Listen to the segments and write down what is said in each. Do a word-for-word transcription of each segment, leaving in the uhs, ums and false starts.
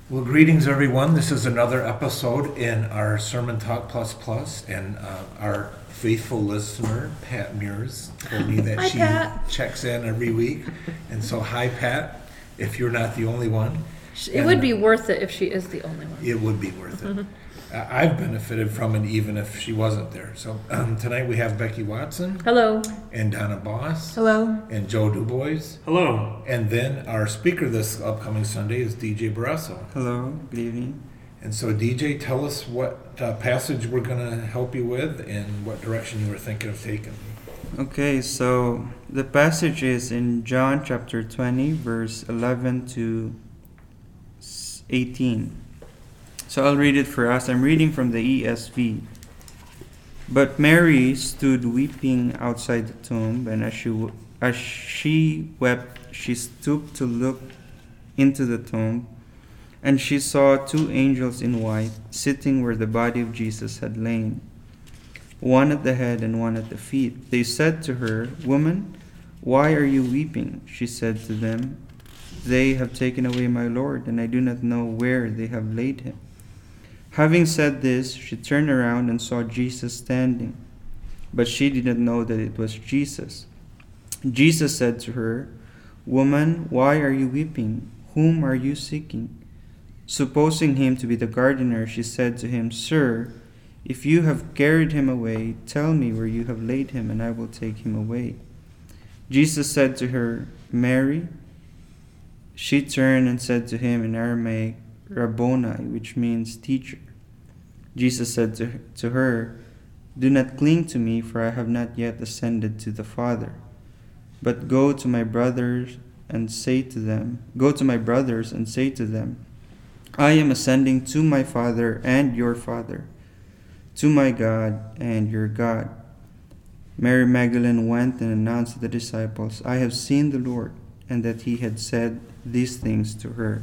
Well, greetings, everyone. This is another episode in our Sermon Talk Plus Plus, and uh, our faithful listener, Pat Mears, told me that Hi, she Pat. checks in every week. And so, hi, Pat, if you're not the only one. It And would be worth it if she is the only one. It would be worth it. I- I've benefited from it even if she wasn't there. So, um, tonight we have Becky Watson Hello. and Donna Boss Hello. and Joe DuBois. Hello. And then our speaker this upcoming Sunday is D J Barrasso. Hello, good evening. And so, D J, tell us what uh, passage we're going to help you with and what direction you were thinking of taking. Okay, so the passage is in John chapter twenty, verse eleven to eighteen. So I'll read it for us. I'm reading from the E S V. But Mary stood weeping outside the tomb, and as she, w- as she wept, she stooped to look into the tomb, and she saw two angels in white sitting where the body of Jesus had lain, one at the head and one at the feet. They said to her, "Woman, why are you weeping?" She said to them, "They have taken away my Lord, and I do not know where they have laid him." Having said this, she turned around and saw Jesus standing, but she did not know that it was Jesus. Jesus said to her, "Woman, why are you weeping? Whom are you seeking?" Supposing him to be the gardener, she said to him, "Sir, if you have carried him away, tell me where you have laid him, and I will take him away." Jesus said to her, "Mary." She turned and said to him in Aramaic, "Rabboni," which means teacher. Jesus said to, to her, "Do not cling to me, for I have not yet ascended to the Father. But go to my brothers and say to them, Go to my brothers and say to them, I am ascending to my Father and your Father, to my God and your God." Mary Magdalene went and announced to the disciples, "I have seen the Lord," and that he had said these things to her.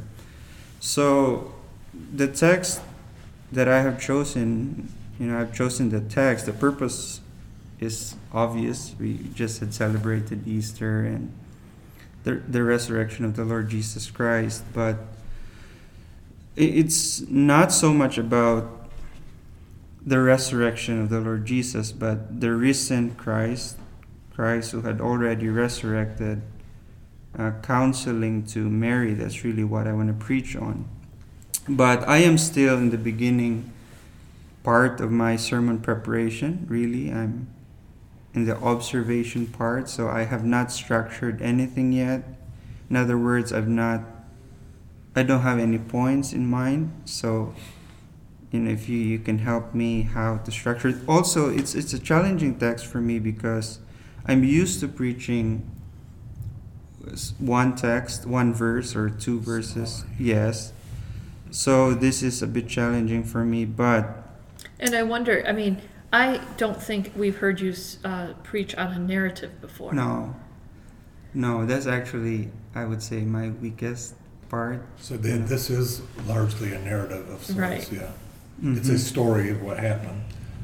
So the text that I have chosen, you know, I've chosen the text. The purpose is obvious. We just had celebrated Easter and the, the resurrection of the Lord Jesus Christ, but it's not so much about the resurrection of the Lord Jesus, but the risen Christ, Christ who had already resurrected, uh, counseling to Mary. That's really what I want to preach on. But I am still in the beginning part of my sermon preparation, really. I'm in the observation part, so I have not structured anything yet. In other words, I've not, I don't have any points in mind, so you know, if you, you can help me how to structure it. Also, it's it's a challenging text for me because I'm used to preaching one text, one verse or two verses. Yes. So this is a bit challenging for me, but... And I wonder, I mean, I don't think we've heard you uh, preach on a narrative before. No. No, that's actually, I would say, my weakest part. So the, this is largely a narrative of sorts, Right. yeah. Mm-hmm. It's a story of what happened.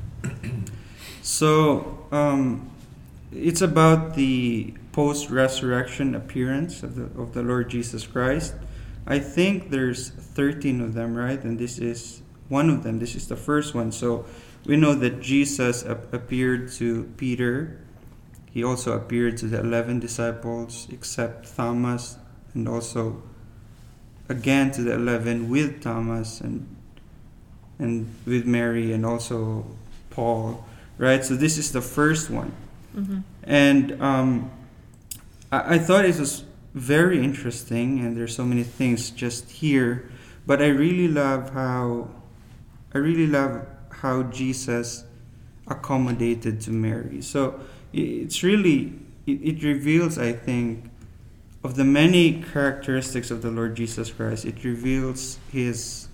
So, um, it's about the post-resurrection appearance of the of the Lord Jesus Christ. I think there's thirteen of them, right? And this is one of them. This is the first one. So we know that Jesus ap- appeared to Peter. He also appeared to the eleven disciples, except Thomas, and also again to the eleven with Thomas and and with Mary and also Paul, right? So this is the first one. Mm-hmm. And um, I, I thought it was very interesting, and there's so many things just here, but I really love how I really love how Jesus accommodated to Mary. So it's really it, it reveals, I think, of the many characteristics of the Lord Jesus Christ, it reveals his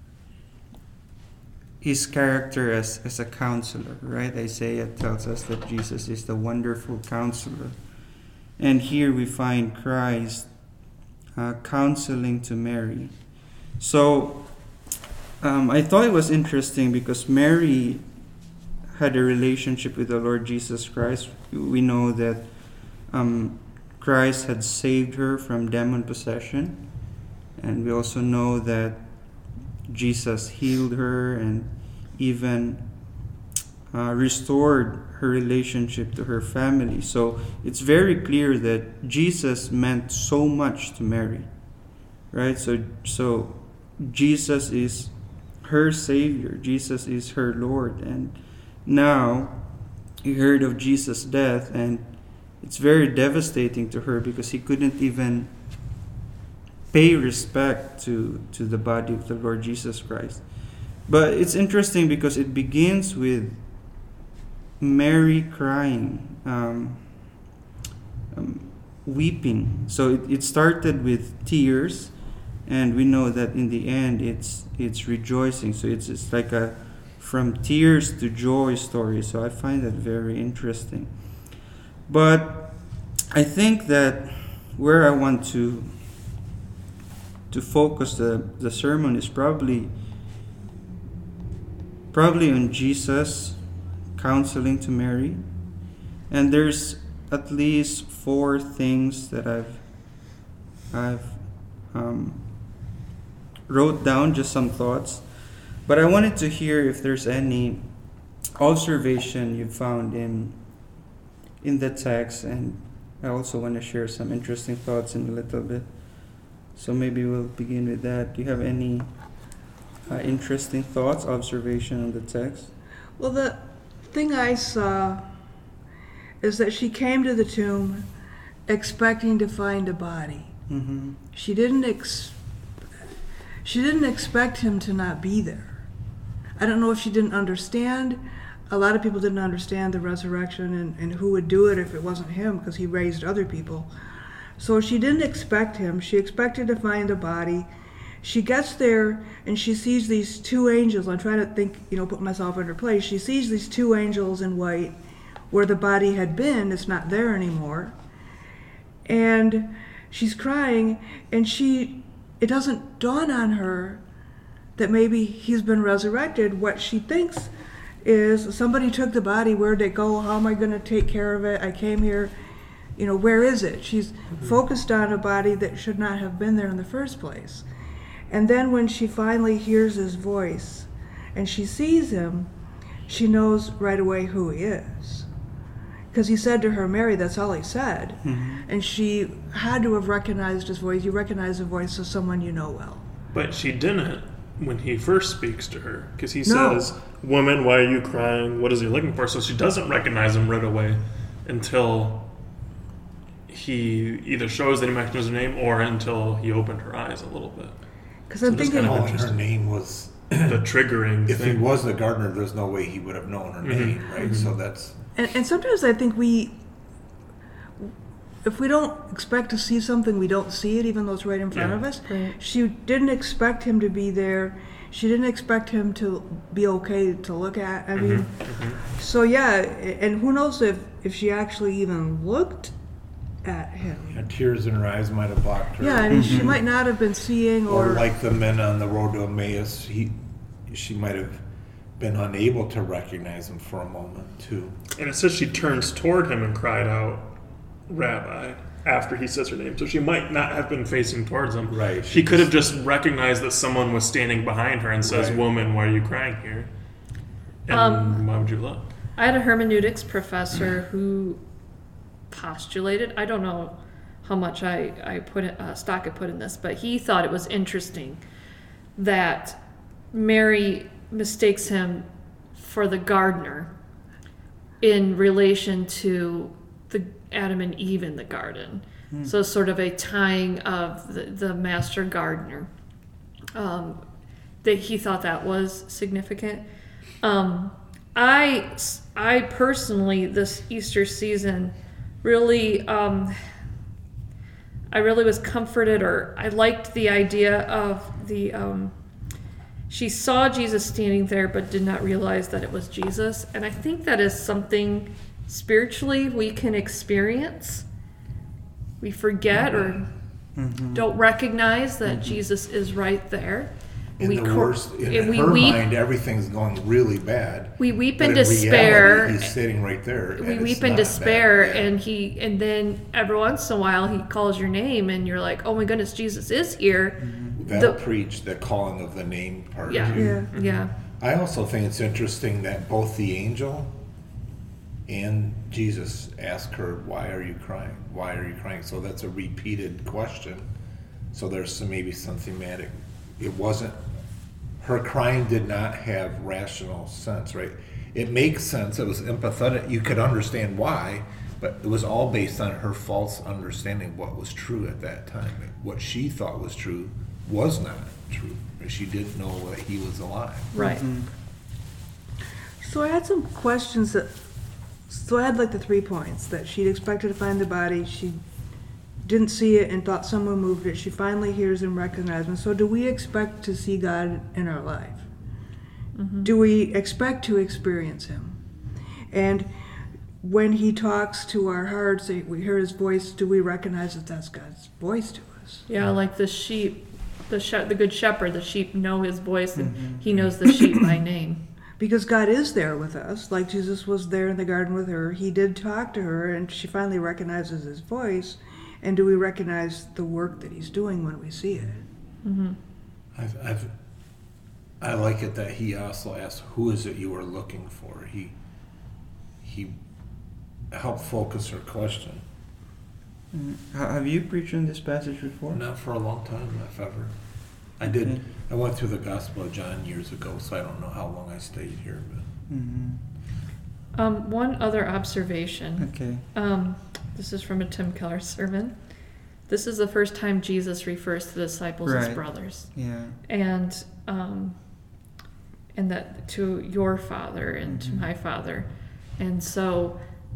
his character as, as a counselor, right? Isaiah tells us that Jesus is the wonderful counselor. And here we find Christ uh, counseling to Mary. So um, I thought it was interesting because Mary had a relationship with the Lord Jesus Christ. We know that um, Christ had saved her from demon possession. And we also know that Jesus healed her and even uh, restored her relationship to her family. So it's very clear that Jesus meant so much to Mary, right? So, so Jesus is her Savior. Jesus is her Lord. And now he heard of Jesus' death, and it's very devastating to her because he couldn't even pay respect to, to the body of the Lord Jesus Christ. But it's interesting because it begins with Mary crying, um, um, weeping. So it, it started with tears, and we know that in the end it's it's rejoicing. So it's it's like a from tears to joy story. So I find that very interesting. But I think that where I want to to focus the, the sermon is probably probably on Jesus counseling to Mary. And there's at least four things that I've I've um, wrote down, just some thoughts. But I wanted to hear if there's any observation you found in in the text, and I also want to share some interesting thoughts in a little bit. So maybe we'll begin with that. Do you have any uh, interesting thoughts, observation on the text? Well, the thing I saw is that she came to the tomb expecting to find a body. Mm-hmm. She didn't ex- she didn't expect him to not be there. I don't know if she didn't understand. A lot of people didn't understand the resurrection and, and who would do it if it wasn't him, because he raised other people. So she didn't expect him. She expected to find a body. She gets there and she sees these two angels. I'm trying to think, you know, put myself in her place. She sees these two angels in white where the body had been. It's not there anymore. And she's crying, and she, it doesn't dawn on her that maybe he's been resurrected. What she thinks is, somebody took the body, where'd they go? How am I going to take care of it? I came here, you know, where is it? She's mm-hmm. focused on a body that should not have been there in the first place. And then when she finally hears his voice and she sees him, she knows right away who he is. Because he said to her, Mary, that's all he said. Mm-hmm. And she had to have recognized his voice. You recognize the voice of someone you know well. But she didn't when he first speaks to her, because he No. says, woman, why are you crying? What is he looking for? So she doesn't recognize him right away until he either shows that he recognizes her name or until he opened her eyes a little bit. Because So I'm that's thinking, kind of Calling her name was, The triggering if he thing. was the gardener, there's no way he would have known her Mhm. name, right? So that's, and, and sometimes I think we, if we don't expect to see something, we don't see it, even though it's right in front Yeah. of us. Right. She didn't expect him to be there. She didn't expect him to be okay to look at. I mean, Mhm. so yeah, and who knows if, if she actually even looked at him. you know, tears in her eyes might have blocked her. Yeah, I mean, she Mhm. might not have been seeing, Or or, like the men on the road to Emmaus, he, she might have been unable to recognize him for a moment too. And it says she turns toward him and cried out, Rabbi, after he says her name. So she might not have been facing towards him. Right. She could have just recognized that someone was standing behind her and says, Right. woman, why are you crying here? And Um, why would you look? I had a hermeneutics professor who postulated, I don't know how much I, I put it, uh, stock I put in this, but he thought it was interesting that Mary mistakes him for the gardener in relation to the Adam and Eve in the garden. Hmm. So sort of a tying of the, the master gardener. Um, that he thought that was significant. Um, I, I personally, this Easter season, really, um, I really was comforted, or I liked the idea of the, um, she saw Jesus standing there but did not realize that it was Jesus. And I think that is something spiritually we can experience. We forget or Mm-hmm. don't recognize that Jesus is right there. In we the cor- worst, in and we her weep, mind, everything's going really bad. we weep But in in despair. reality, he's sitting right there. we and weep it's in not despair, bad. Yeah. and he, and then every once in a while he calls your name, and you're like, "Oh my goodness, Jesus is here!" Val The- preached the calling of the name part. Yeah. too. Yeah. Yeah. I also think it's interesting that both the angel and Jesus ask her, "Why are you crying? Why are you crying?" So that's a repeated question. So there's some, maybe some thematic. It wasn't, her crying did not have rational sense, right? It makes sense. It was empathetic. You could understand why, but it was all based on her false understanding of what was true at that time. What she thought was true was not true. She didn't know that he was alive. Right. So I had some questions that, so I had like the three points, that she'd expected to find the body, she didn't see it and thought someone moved it, she finally hears and recognizes him. So do we expect to see God in our life? Do we expect to experience him? And when he talks to our hearts, we hear his voice, do we recognize that that's God's voice to us? Yeah, like the sheep, the she- the good shepherd, the sheep know his voice, and he knows the sheep by name. Because God is there with us, like Jesus was there in the garden with her. He did talk to her, and she finally recognizes his voice. And do we recognize the work that he's doing when we see it? Mm-hmm. I've, I've, I like it that he also asked, "Who is it you are looking for?" He, he helped focus her question. Mm. Ha- Have you preached on this passage before? Not for a long time, if ever. I did. Okay. I went through the Gospel of John years ago, so I don't know how long I stayed here. But Mhm. Um, one other observation. Okay. Um, this is from a Tim Keller sermon. This is the first time Jesus refers to the disciples as Right. brothers, Yeah. and um, and that to your father and Mhm. to my father, and so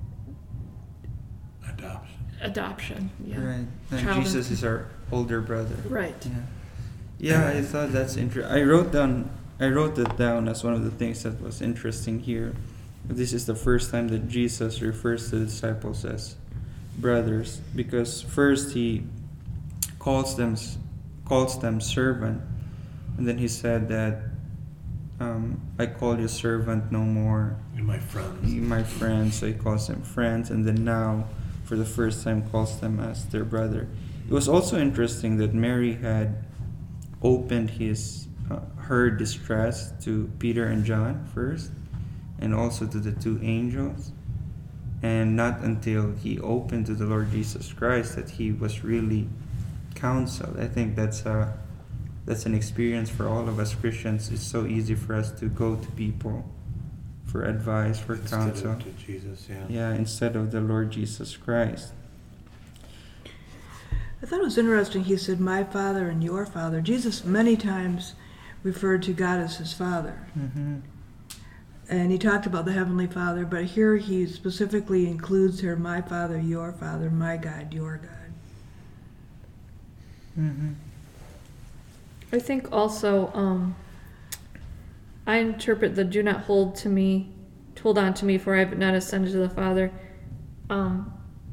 adoption. adoption. Yeah. Right. And Child Jesus and- is our older brother. Right. Yeah. Yeah, I thought that's interesting. I wrote down. I wrote that down as one of the things that was interesting here. This is the first time that Jesus refers to the disciples as brothers, because first he calls them calls them servant, and then he said that um, I call you servant no more, You're my friends. you my friends. So he calls them friends, and then now, for the first time, calls them as their brother. It was also interesting that Mary had opened his uh, her distress to Peter and John first, and also to the two angels, and not until he opened to the Lord Jesus Christ that he was really counseled. I think that's a that's an experience for all of us Christians. It's so easy for us to go to people for advice, for Instead counsel. of to Jesus, yeah. Yeah, instead of the Lord Jesus Christ. I thought it was interesting, he said, my father and your father. Jesus many times referred to God as his father. Mm-hmm. And he talked about the Heavenly Father, but here he specifically includes here, my father, your father, my God, your God. Mm-hmm. I think also, um, I interpret the "do not hold to me, hold on to me, for I have not ascended to the Father." Um,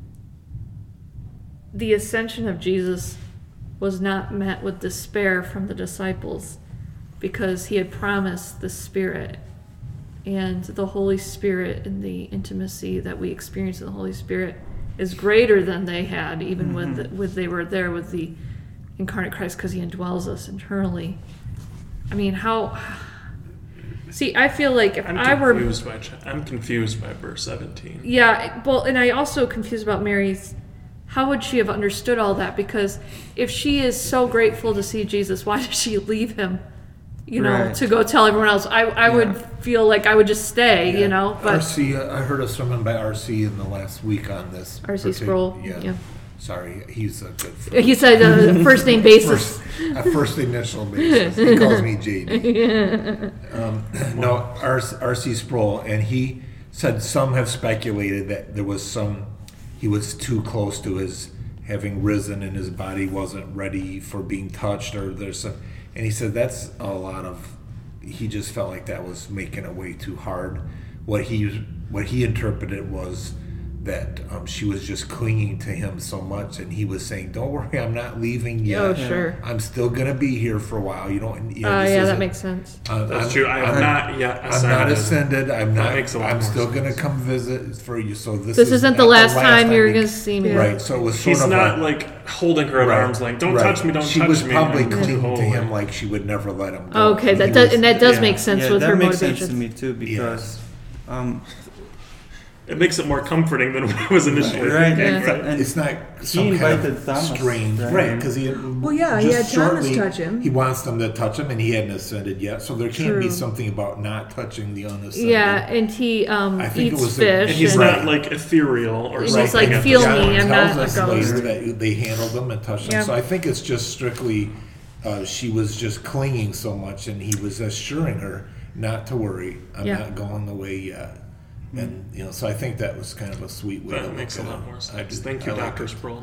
the ascension of Jesus was not met with despair from the disciples, because he had promised the Spirit, and the Holy Spirit and the intimacy that we experience in the Holy Spirit is greater than they had, even Mhm. when, the, when they were there with the incarnate Christ, because he indwells us internally. I mean, how... See, I feel like if I'm I were... confused by ch- I'm confused by verse seventeen. Yeah, well, and I also confused about Mary's... How would she have understood all that? Because if she is so grateful to see Jesus, why did she leave him? You know, Right. to go tell everyone else. I, I Yeah. would feel like I would just stay, you know. But R C, uh, I heard a sermon by R C in the last week on this. R C partic- Sproul, Yeah. yeah. Sorry, he's a good friend. he said uh, first name basis. First, a first initial basis. He calls me J D. Um, no, R C Sproul, and he said some have speculated that there was some, he was too close to his having risen and his body wasn't ready for being touched, or there's some, and he said that's a lot of, he just felt like that was making it way too hard. What he what he interpreted was that um, she was just clinging to him so much, and he was saying, "Don't worry, I'm not leaving yet. Oh, sure. I'm still gonna be here for a while. You don't. You know, Uh, this yeah, that isn't- makes sense. uh, That's I'm- true. I have I'm- not yet I'm ascended. not ascended. I'm That not. makes a lot I'm more still sense. gonna come visit for you. So this, This is isn't not the last time you're you- gonna see me. Right. So it was sort He's of not like, like holding her at right, arms length. Don't right. touch me. Don't she touch was me. probably and clinging hold to him me. like she would never let him go. Okay, And that he does, was- and that does yeah. make sense yeah, with that her makes sense motivation. to me too because, um, It makes it more comforting than what I was initially right, thinking. and, Yeah. Right? and It's not he some kind invited of Thomas, strange, right? right? Because he Well, yeah, he just had Thomas shortly, touch him. He wants them to touch him, and he hadn't ascended yet. So there can't be True. something about not touching the unascended. Yeah, and he um, I think it eats was the- fish. And he's and- not like ethereal or And something. he's like, at "Feel this me, point. I'm tells not a us ghost." later that they handled them and touched them. Yeah. So I think it's just strictly uh, she was just clinging so much, and he was assuring her not to worry. I'm Yeah. not going away yet. And you know, so I think that was kind of a sweet way. to That look makes a at lot it. more I sense. just- Thank you, I like Doctor it. Sproul.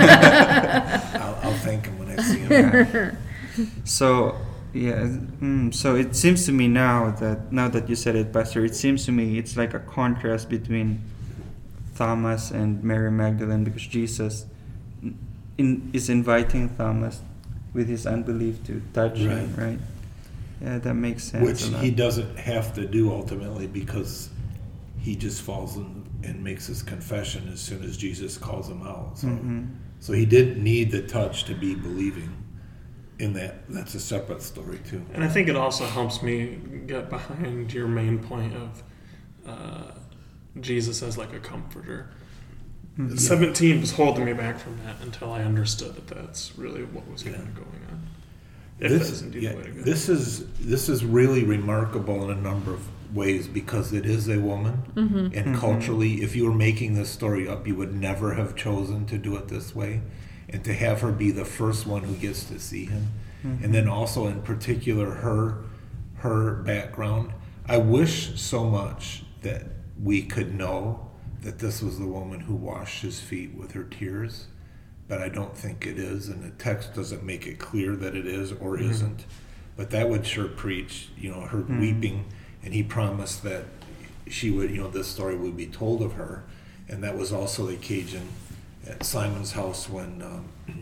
I'll, I'll thank him when I see him. So yeah, mm, so it seems to me now that now that you said it, Pastor, it seems to me it's like a contrast between Thomas and Mary Magdalene because Jesus in, is inviting Thomas with his unbelief to touch him, right? Yeah, that makes sense. Which a lot. he doesn't have to do ultimately because he just falls in and makes his confession as soon as Jesus calls him out. So, Mhm. so he didn't need the touch to be believing. In that, that's a separate story too. And I think it also helps me get behind your main point of uh, Jesus as like a comforter. Mhm. seventeen was holding me back from that until I understood that that's really what was kind Yeah. of going on. If that This, is indeed yeah, the way to go. this is this is really remarkable in a number of ways because it is a woman, Mhm. and Mhm. culturally, if you were making this story up, you would never have chosen to do it this way, and to have her be the first one who gets to see him, Mhm. and then also in particular her her background. I wish so much that we could know that this was the woman who washed his feet with her tears. But I don't think it is, and the text doesn't make it clear that it is or Mhm. isn't. But that would sure preach, you know, her Mhm. weeping, and he promised that she would, you know, this story would be told of her, and that was also the occasion at Simon's house when um,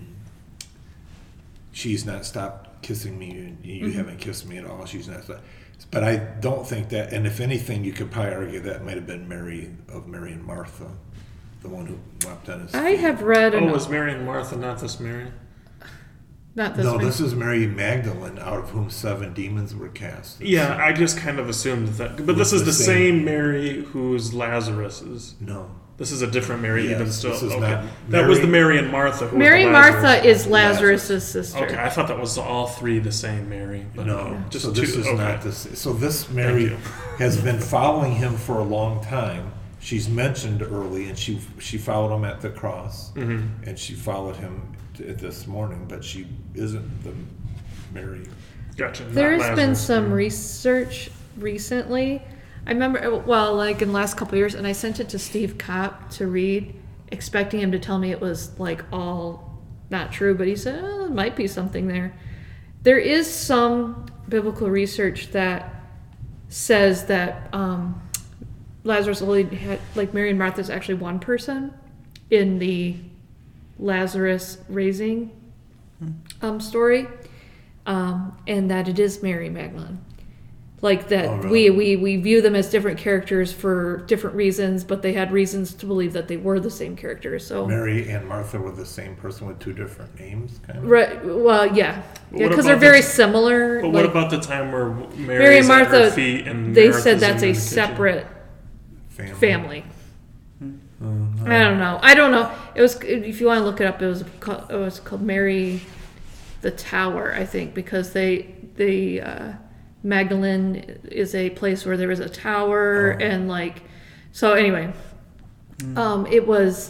she's not stopped kissing me, and you Mhm. haven't kissed me at all. She's not. Stopped. But I don't think that, and if anything, you could probably argue that might have been Mary of Mary and Martha, the one who wept on his feet. I have read. Oh, An, was Mary and Martha not this Mary? not this no, one. this is Mary Magdalene, out of whom seven demons were cast. Yeah, I just kind of assumed that. But Was this is the the same- same Mary who's Lazarus is. No. This is a different Mary, Yes, even still. this is okay. not- that was Mary- the Mary and Martha. Who Mary was the Martha Lazarus. is Lazarus' sister. Okay, I thought that was all three the same Mary. But No, just so this two. is okay. not this. So this Mary you. has been following him for a long time. She's mentioned early, and she she followed him at the cross, Mhm. and she followed him t- this morning, but she isn't the Mary. Gotcha. not There's been Lazarus. some research recently. I remember, well, like in the last couple of years, and I sent it to Steve Kopp to read, expecting him to tell me it was like all not true, but he said, oh, there might be something there. There is some biblical research that says that um, Lazarus only had, like Mary and Martha is actually one person in the Lazarus raising um, story, um, and that it is Mary Magdalene. Like that, Oh, really? we, we we view them as different characters for different reasons, but they had reasons to believe that they were the same characters. So, Mary and Martha were the same person with two different names, kind of. right? Well, yeah, But yeah, what because they're about very the- similar. But like, what about the time where Mary's Mary and at her Martha? feet and They Martha's said that's in a the kitchen? separate Family. family. Uh, I don't know. I don't know. It was, if you want to look it up, it was called, it was called Mary the Tower, I think, because they they uh, Magdalene is a place where there is a tower, Oh. and like, so anyway, um, it was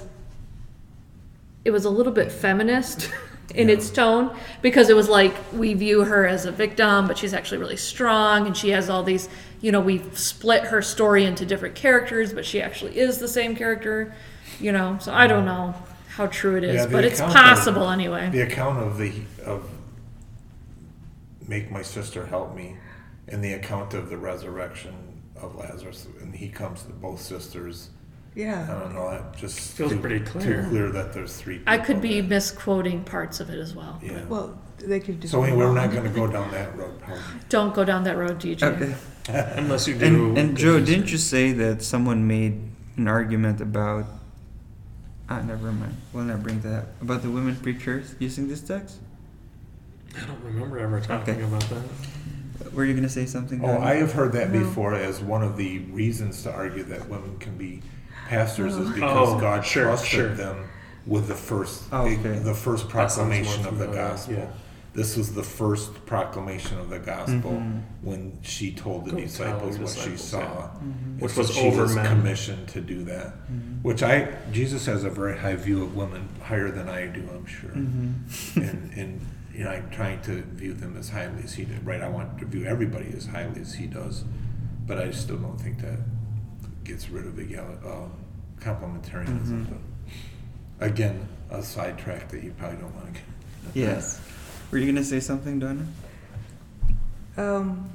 it was a little bit feminist in Yeah. its tone, because it was like we view her as a victim, but she's actually really strong, and she has all these, you know, we've split her story into different characters, but she actually is the same character, you know. So I don't know how true it is, Yeah, the but it's account possible of- anyway. The account of the of make my sister help me, and the account of the resurrection of Lazarus, and he comes to both sisters I Yeah. don't know, that just Feels too, pretty clear. Too clear that there's three people. I could be that- misquoting parts of it as well. Yeah. Well, they could just. So go anyway, we're not on. gonna go down that road, probably. Don't go down that road, D J. Okay. Unless you do. And, and Joe, because- didn't you say that someone made an argument about? Ah, never mind. We'll not bring that up. About the women preachers using this text. I don't remember ever talking Okay. about that. Were you gonna say something? Oh, Donnie? I have heard that No. before as one of the reasons to argue that women can be pastors is because Oh, God sure, trusted sure. them with the first, Oh, okay. the first That sounds more proclamation of the familiar, gospel. yeah. This was the first proclamation of the gospel Mhm. when she told the Go tell disciples your what she disciples, saw. yeah. And Which so was she over was men. commissioned to do that. Mhm. Which I, Jesus has a very high view of women, higher than I do, I'm sure. Mhm. and, and you know, I'm trying to view them as highly as he did. Right? I want to view everybody as highly as he does, but I still don't think that gets rid of egal- um, complementarianism. Mhm. But again, a sidetrack that you probably don't want to get. Yes. Were you gonna say something, Donna? Um,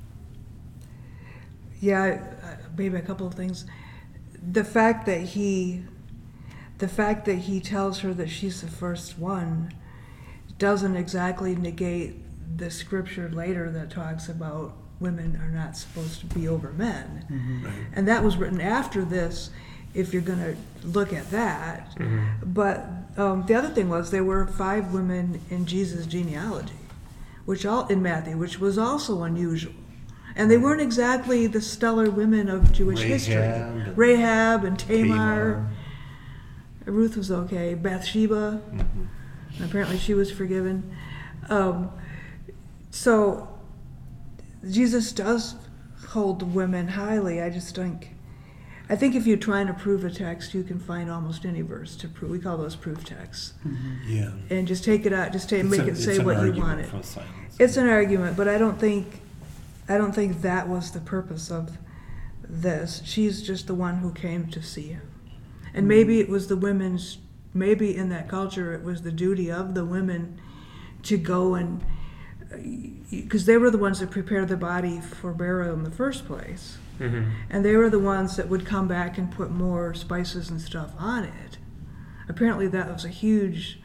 yeah, uh, maybe a couple of things. The fact that he, the fact that he tells her that she's the first one, doesn't exactly negate the scripture later that talks about women are not supposed to be over men, Mm-hmm. Right? and that was written after this. If you're going to look at that, Mhm. but um, the other thing was there were five women in Jesus' genealogy, which all in Matthew, which was also unusual, and they weren't exactly the stellar women of Jewish history. Rahab. Rahab and Tamar. Tamar. Ruth was okay. Bathsheba, Mhm. apparently she was forgiven. Um, so Jesus does hold women highly. I just think. I think if you're trying to prove a text, you can find almost any verse to prove. We call those proof texts, Yeah. and just take it out, just take, It's make a- it say it's an what you argument want it. from silence. It's an argument, but I don't think, I don't think that was the purpose of this. She's just the one who came to see him, and maybe it was the women's. Maybe in that culture, it was the duty of the women to go and, because they were the ones that prepared the body for burial in the first place. Mhm. And they were the ones that would come back and put more spices and stuff on it. Apparently, that was a huge,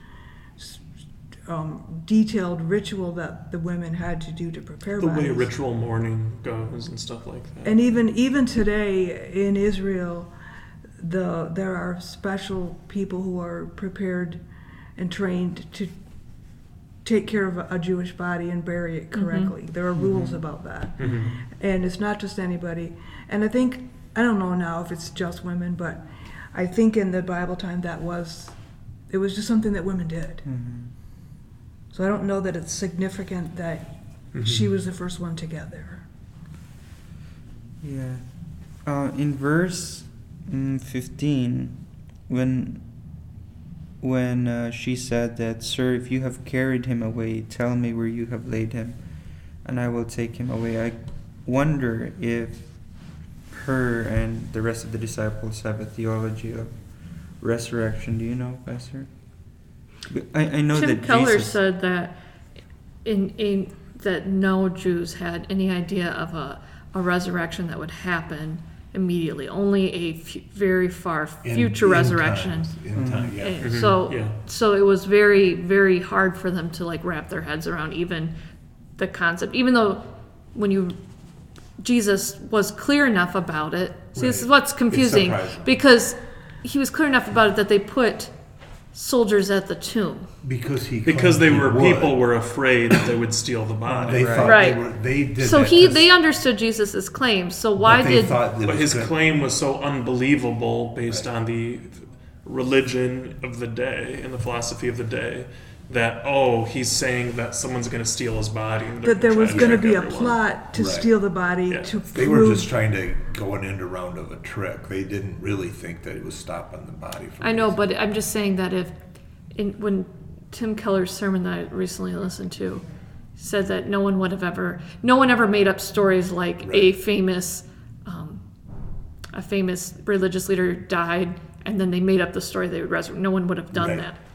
um, detailed ritual that the women had to do to prepare The bodies. way ritual mourning goes and stuff like that. And even even today in Israel, the there are special people who are prepared and trained to take care of a, a Jewish body and bury it correctly. There are rules about that. Mhm. And it's not just anybody. And I think, I don't know now if it's just women, but I think in the Bible time that was, it was just something that women did. Mm-hmm. So I don't know that it's significant that Mhm. she was the first one to get there. Yeah. Uh, in verse mm, fifteen, when when uh, she said that, "Sir, if you have carried him away, tell me where you have laid him, and I will take him away." I wonder if her and the rest of the disciples have a theology of resurrection. Do you know, Pastor? I, I know Tim that Keller Jesus. said that in in that no Jews had any idea of a, a resurrection that would happen immediately. Only a f- very far In- future in resurrection. times, In time, yeah. And Mhm, So yeah. so it was very very hard for them to like wrap their heads around even the concept. Even though when you Jesus was clear enough about it. See, this is Right. what's confusing surprising. because he was clear enough about it that they put soldiers at the tomb. Because he Because they claimed he were would. people were afraid that they would steal the body. They Right. thought Right. they were. They did. So that he to- they understood Jesus' claims. So but why they did thought it But was his good- claim was so unbelievable based on the religion of the day and the philosophy of the day that, oh, he's saying that someone's going to steal his body. And they're That there gonna was try going to trick be a everyone. plot to Right. steal the body Yeah. to They prove. were just trying to go an end around of a trick. They didn't really think that it was stopping the body from. I know, raising. but I'm just saying that if in when Tim Keller's sermon that I recently listened to said that no one would have ever no one ever made up stories like a Right. famous um, a famous religious leader died and then they made up the story they would resurrect. No one would have done Right. that.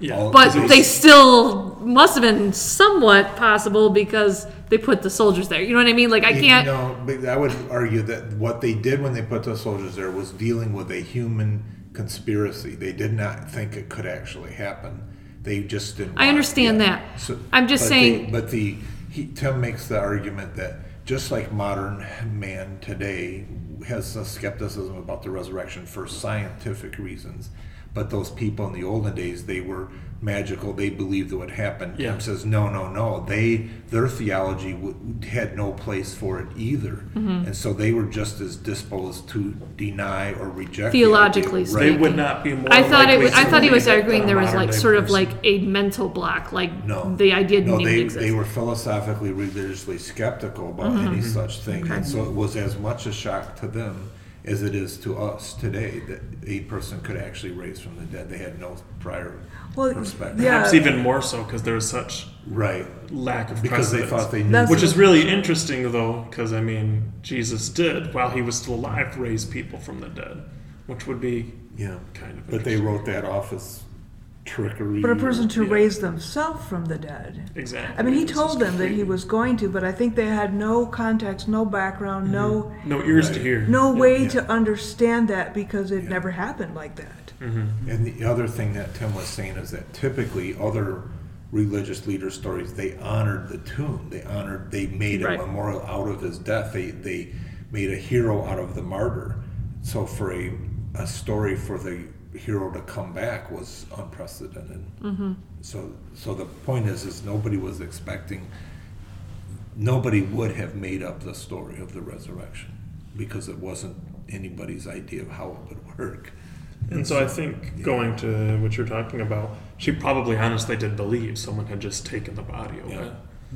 Yeah. all- But they- they still must have been somewhat possible because they put the soldiers there. You know what I mean? Like I You can't. know, but I would argue that what they did when they put the soldiers there was dealing with a human conspiracy. They did not think it could actually happen. They just didn't. I want- understand yeah. that. So- I'm just but saying- they- but the he, Tim makes the argument that just like modern man today has a skepticism about the resurrection for scientific reasons, but those people in the olden days, they were magical. They believed it would happen. Yeah. Tim says, no, no, no. They their theology w- had no place for it either, Mm-hmm. and so they were just as disposed to deny or reject. Theologically the idea. They speaking. would not be more. I thought it. likely Was, I to thought he was believe it arguing than a there was modern like day sort of person. like a mental block, like No, the idea didn't no, even they exist. they were philosophically, religiously skeptical about any such thing, and so it was as much a shock to them as it is to us today that a person could actually raise from the dead. They had no prior Well, perspective. yeah. Perhaps even more so because there was such Right, lack of because they precedence. thought they knew. That's- Which is really interesting, though, because I mean, Jesus did, while he was still alive, raise people from the dead, which would be yeah, kind of. but they interesting. wrote that off as trickery. But a person to Yeah. raise themselves from the dead. Exactly. I mean, he This told is them that he completely- was going to, but I think they had no context, no background, no no ears to Right. hear. no way Yeah. to understand that because it Yeah. never happened like that. Mm-hmm. And the other thing that Tim was saying is that typically other religious leader stories, they honored the tomb. They honored, they made Right. a memorial out of his death. They they made a hero out of the martyr. So for a a story for the hero to come back was unprecedented. Mm-hmm. So so the point is, is nobody was expecting. Nobody would have made up the story of the resurrection because it wasn't anybody's idea of how it would work. And so I think going to what you're talking about, she probably honestly did believe someone had just taken the body away.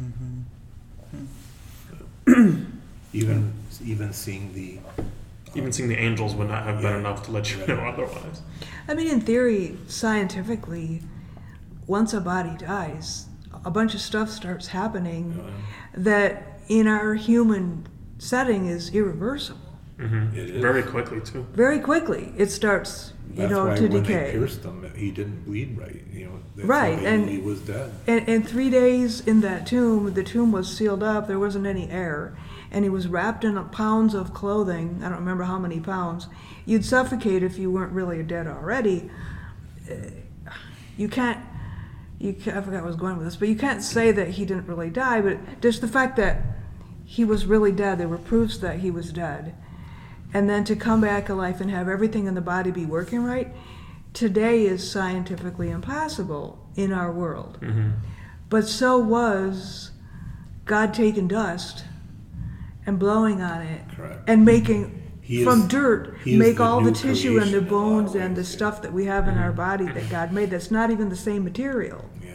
Yeah. Even even seeing the Even seeing the angels would not have been Yeah. enough to let you Right. know otherwise. I mean, in theory, scientifically, once a body dies, a bunch of stuff starts happening uh, that in our human setting is irreversible. hmm It is. Very quickly, too. Very quickly, it starts, you that's know, why to when decay. they pierced him, he didn't bleed right. You know, that's Right, how they and- knew he was dead. And, and three days in that tomb, the tomb was sealed up. There wasn't any air, and he was wrapped in pounds of clothing. I don't remember how many pounds. You'd suffocate if you weren't really dead already. Uh, You can't. You can't, I forgot where I was going with this, but you can't say that he didn't really die. But just the fact that he was really dead, there were proofs that he was dead, and then to come back alive and have everything in the body be working right, today is scientifically impossible in our world. hmm But so was God taking dust and blowing on it Correct. and making He from is- dirt, he is make the all the new tissue and the creation in a lot of bones and the ways, yeah. stuff that we have in our body that God made that's not even the same material. Yeah.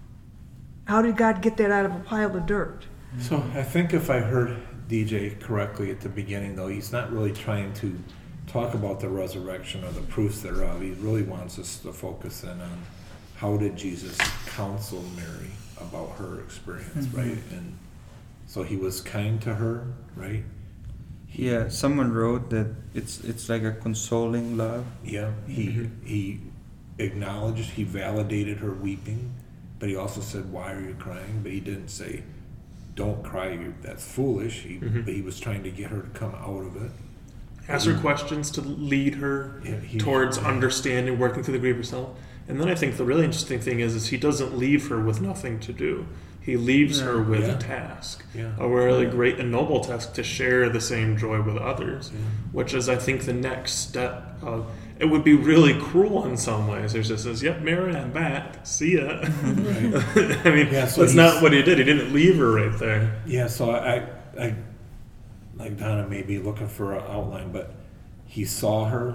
How did God get that out of a pile of dirt? So I think if I heard D J correctly at the beginning, though, he's not really trying to talk about the resurrection or the proofs thereof. He really wants us to focus in on how did Jesus counsel Mary about her experience, Mhm. right? And so he was kind to her, right? Yeah, someone wrote that it's it's like a consoling love. Yeah, he Mhm. he acknowledged, he validated her weeping, but he also said, "Why are you crying?" But he didn't say, "Don't cry, you that's foolish." He, Mhm. But he was trying to get her to come out of it. Ask her questions to lead her Yeah, he- towards understanding, working through the grief herself. And then I think the really interesting thing is, is he doesn't leave her with nothing to do. He leaves Yeah. her with Yeah. a task, Yeah. a really great and noble task to share the same joy with others, Yeah. which is, I think, the next step of. It would be really cruel in some ways. There's just says, "Yep, Mary, I'm back. See ya." Right. I mean, Yeah, so that's he's- not what he did. He didn't leave her right there. Yeah, so I, I, like Donna may be looking for an outline, but he saw her,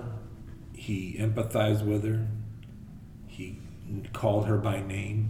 he empathized with her, he called her by name,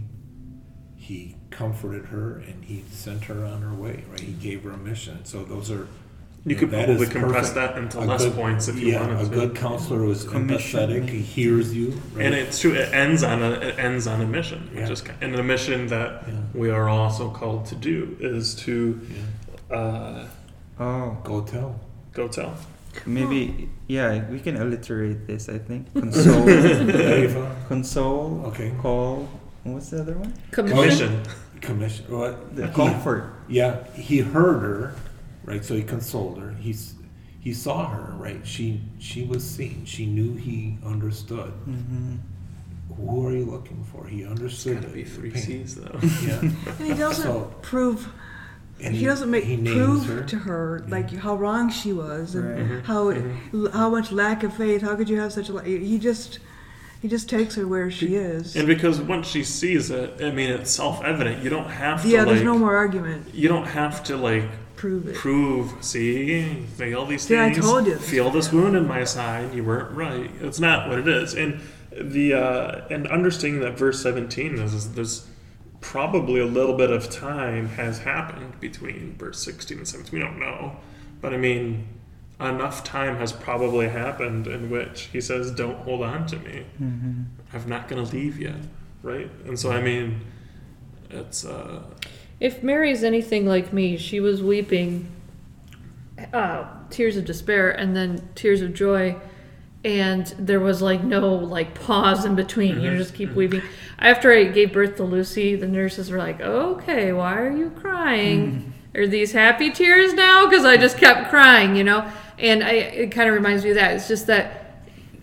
he comforted her, and he sent her on her way, right? He gave her a mission. So those are. You could that probably is compress perfect. that into A less good- points if you yeah, wanted a to. good counselor who is Commission. empathetic, he hears you, right? And it's true. It ends on a it ends on a mission, Yeah. which is ki- and a mission that Yeah. we are also called to do is to Yeah. uh, Oh, Go tell. go tell. maybe yeah, we can alliterate this. I think console, Eva, console, okay. call. What's the other one? Commission. Commission. Commission. What? The He- comfort. Yeah, he heard her, right? So he consoled her. He's he saw her, right? She she was seen. She knew he understood. Mm-hmm. Who are you looking for? He It's understood. gotta be the three pain. C's though. Yeah, And he doesn't So- prove. and he, doesn't make he names prove her. to her like how wrong she was and Right. Mhm, how mhm. how much lack of faith. How could you have such a? la- He just he just takes her where she is. And because once she sees it, I mean, it's self-evident. You don't have to Yeah, like. there's no more argument. You don't have to like Prove it. prove. See, feel these See, I things. told you. Feel this wound in my side. You weren't right. It's not what it is. And the uh, and understanding that verse seventeen is, is there's probably a little bit of time has happened between verse sixteen and seventeen. We don't know, but I mean, enough time has probably happened in which he says, "Don't hold on to me. Mm-hmm. I'm not going to leave you." Right. And so I mean, it's. Uh, If Mary's anything like me, she was weeping uh, tears of despair and then tears of joy, and there was like no like pause in between. You Mhm. just keep weeping. After I gave birth to Lucy, the nurses were like, "Okay, why are you crying? Are these happy tears now?" Because I just kept crying, you know. And I, it kind of reminds me of that. It's just that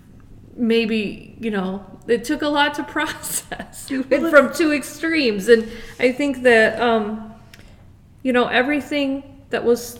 maybe, you know, it took a lot to process. You went from two extremes. And I think that, um, you know, everything that was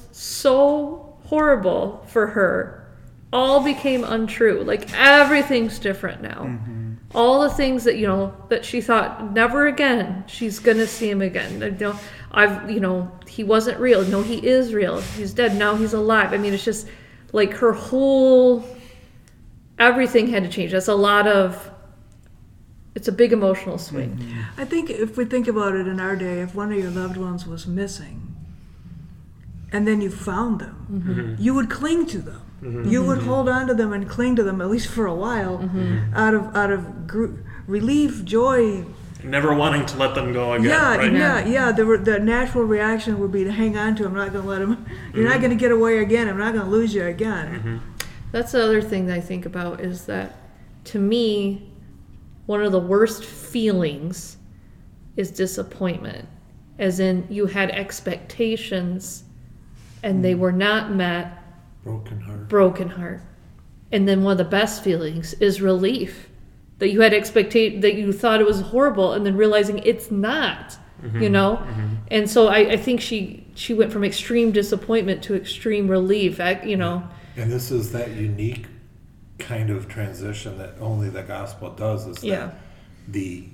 so horrible for her all became untrue. Like everything's different now. All the things that, you know, that she thought never again, she's going to see him again. You know, I've, you know, he wasn't real. No, he is real. He's dead. Now he's alive. I mean, it's just like her whole, everything had to change. That's a lot of, it's a big emotional swing. I think if we think about it in our day, if one of your loved ones was missing, and then you found them, Mhm. you would cling to them. Mhm. You would hold on to them and cling to them at least for a while, out of out of gr- relief, joy. never wanting to let them go again. yeah, right? yeah, yeah. The re- the natural reaction would be to hang on to them. I'm not going to let them. You're not going to get away again. I'm not going to lose you again. Mhm. That's the other thing that I think about is that, to me, one of the worst feelings is disappointment. As in, you had expectations and they were not met, Broken heart. broken heart. And then one of the best feelings is relief. That you had expectation, that you thought it was horrible and then realizing it's not, you know? And so I, I think she, she went from extreme disappointment to extreme relief, I, you know? And this is that unique kind of transition that only the gospel does, is that Yeah. the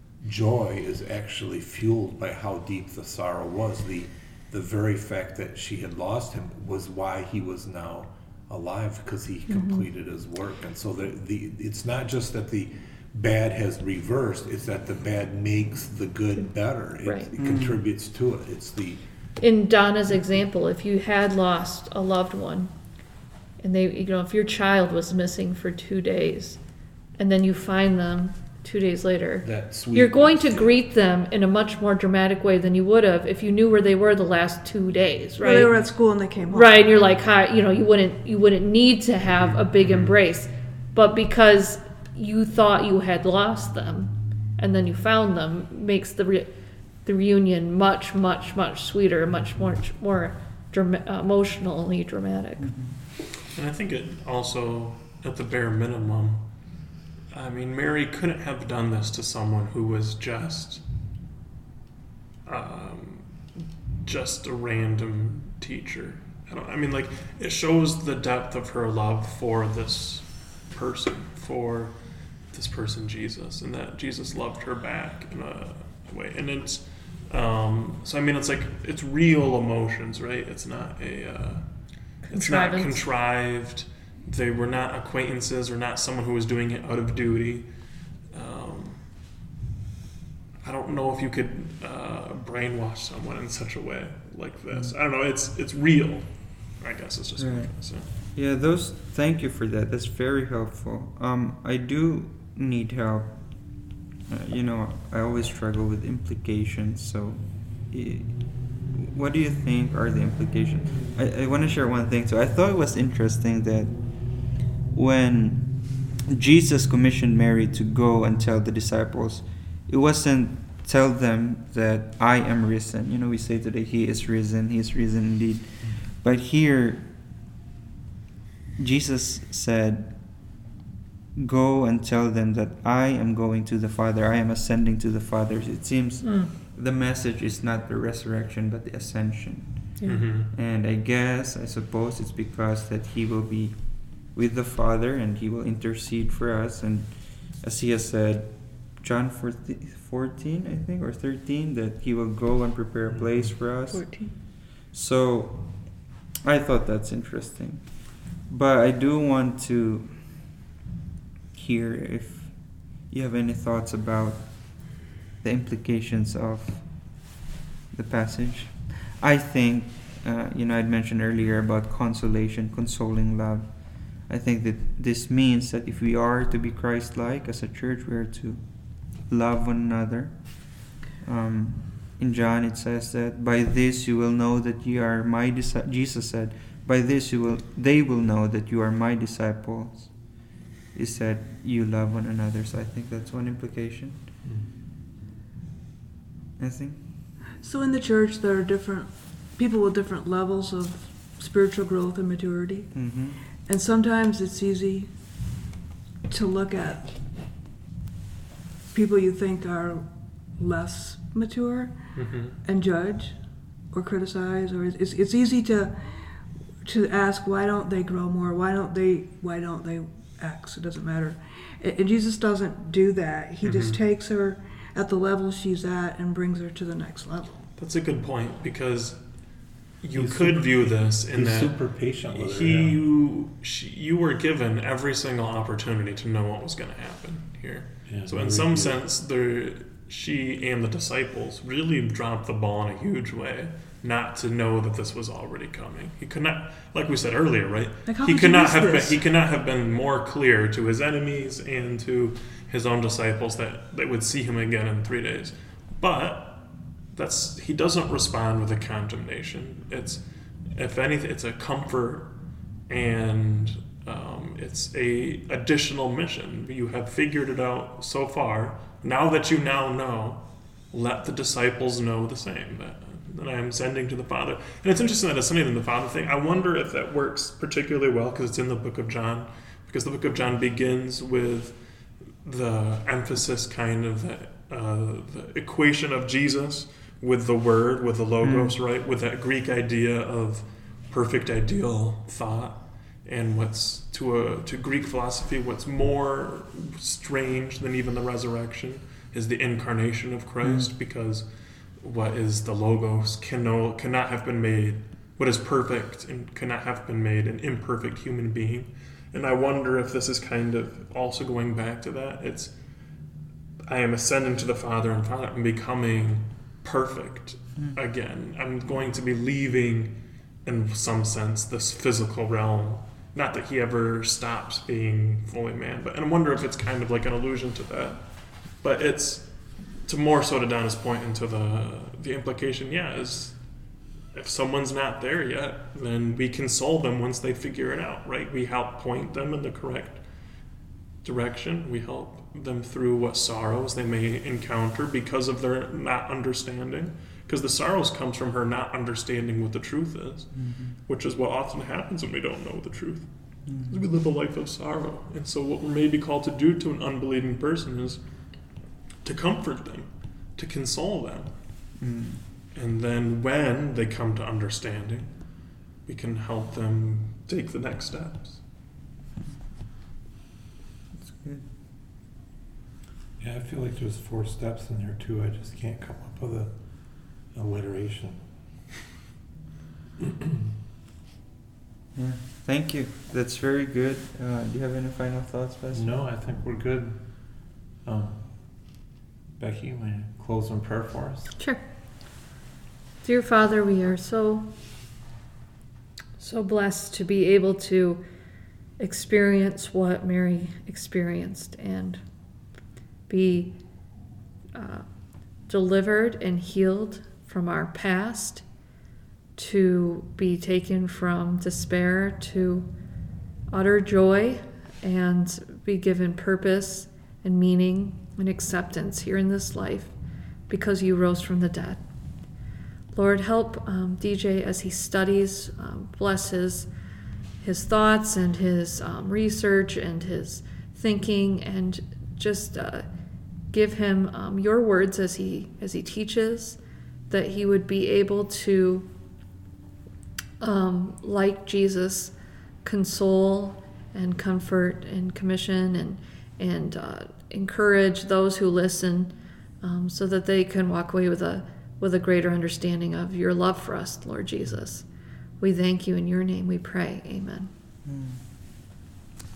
joy is actually fueled by how deep the sorrow was. The the very fact that she had lost him was why he was now alive, because he completed his work. And so the, the it's not just that the bad has reversed, it's that the bad makes the good better. It, Right. it contributes to it. It's the In Donna's example, if you had lost a loved one, and they, you know, if your child was missing for two days, and then you find them two days later, that sweet. you're going to greet them in a much more dramatic way than you would have if you knew where they were the last two days, Or right? they were at school and they came home. Right, and you're like, hi, you know, you wouldn't, you wouldn't need to have a big embrace, but because you thought you had lost them, and then you found them, makes the re- the reunion much, much, much sweeter, much more, more drama- emotionally dramatic. And I think it also, at the bare minimum, I mean, Mary couldn't have done this to someone who was just, um, just a random teacher. I don't. I mean, like, it shows the depth of her love for this person, for this person, Jesus, and that Jesus loved her back in a way. And it's, um, so I mean, it's like it's real emotions, right? It's not a. Uh, It's not Contrivance. contrived. They were not acquaintances or not someone who was doing it out of duty. Um, I don't know if you could uh, brainwash someone in such a way like this. I don't know. It's it's real. I guess it's just what I'm Right. trying to say. Yeah, those. Thank you for that. That's very helpful. Um, I do need help. Uh, you know, I always struggle with implications. So, i- what do you think are the implications? I, I want to share one thing too. I thought it was interesting that when Jesus commissioned Mary to go and tell the disciples, it wasn't tell them that I am risen. You know, we say today, He is risen, He is risen indeed. But here, Jesus said, go and tell them that I am going to the Father, I am ascending to the Father. It seems Mm. the message is not the resurrection, but the ascension. Yeah. Mm-hmm. And I guess, I suppose it's because that He will be with the Father and He will intercede for us. And as He has said, John fourteen, I think, or thirteen, that He will go and prepare a place for us. fourteen. So, I thought that's interesting. But I do want to hear if you have any thoughts about the implications of the passage. I think, uh, you know, I'd mentioned earlier about consolation, consoling love. I think that this means that if we are to be Christ-like as a church, we are to love one another. Um, in John it says that by this you will know that you are my disciples. Jesus said, by this you will, they will know that you are my disciples. He said, you love one another. So I think that's one implication. Anything? So in the church, there are different people with different levels of spiritual growth and maturity. Mm-hmm. And sometimes it's easy to look at people you think are less mature Mm-hmm. and judge or criticize, or it's, it's easy to to ask, why don't they grow more? Why don't they why don't they X? It doesn't matter. And and Jesus doesn't do that. He just Mhm. takes her at the level she's at and brings her to the next level. That's a good point, because you He's could super- view this in He's that super patient with her. he, yeah. you, she, you were given every single opportunity to know what was going to happen here. Yeah, So in very some good. sense, there, she and the disciples really dropped the ball in a huge way, not to know that this was already coming. He could not, like we said earlier, right? Like, how he could could you not miss have been, this? he could not have been more clear to his enemies and to his own disciples that they would see him again in three days. But that's he doesn't respond with a condemnation. It's, if anything, it's a comfort, and um, it's a additional mission. You have figured it out so far. Now that you now know, let the disciples know the same, that, that I am sending to the Father. And it's interesting that it's something in the Father thing. I wonder if that works particularly well because it's in the book of John, because the book of John begins with the emphasis, kind of the, uh, the equation of Jesus with the Word, with the Logos, Mm. right? With that Greek idea of perfect ideal thought. And what's to a to Greek philosophy, what's more strange than even the resurrection is the incarnation of Christ, because what is the Logos cannot cannot have been made. What is perfect and cannot have been made an imperfect human being. And I wonder if this is kind of also going back to that. It's I am ascending to the Father, and Father, I'm becoming perfect again. I'm going to be leaving, in some sense, this physical realm. Not that he ever stops being fully man, but and I wonder if it's kind of like an allusion to that. But it's to more so to Donna's point into the the implication, yeah, is if someone's not there yet, then we console them once they figure it out, right? We help point them in the correct direction. We help them through what sorrows they may encounter because of their not understanding. Because the sorrows comes from her not understanding what the truth is, Mm-hmm. which is what often happens when we don't know the truth. Mm-hmm. We live a life of sorrow. And so what we're maybe called to do to an unbelieving person is to comfort them, to console them. Mm. And then when they come to understanding, we can help them take the next steps. That's good. Yeah, I feel like there's four steps in there too. I just can't come up with a alliteration. Yeah. Thank you. That's very good. Uh, do you have any final thoughts, Pastor? No, I think we're good. Um, Becky, you want to close in prayer for us? Sure. Dear Father, we are so, so blessed to be able to experience what Mary experienced and be uh, delivered and healed from our past to be taken from despair to utter joy and be given purpose and meaning and acceptance here in this life because you rose from the dead. Lord, help um, D J as he studies, um, bless his, his thoughts and his um, research and his thinking, and just uh, give him um, your words as he as he teaches, that he would be able to, um, like Jesus, console and comfort and commission and and uh, encourage those who listen, um, so that they can walk away with a with a greater understanding of your love for us, Lord Jesus. We thank you in your name. We pray. Amen.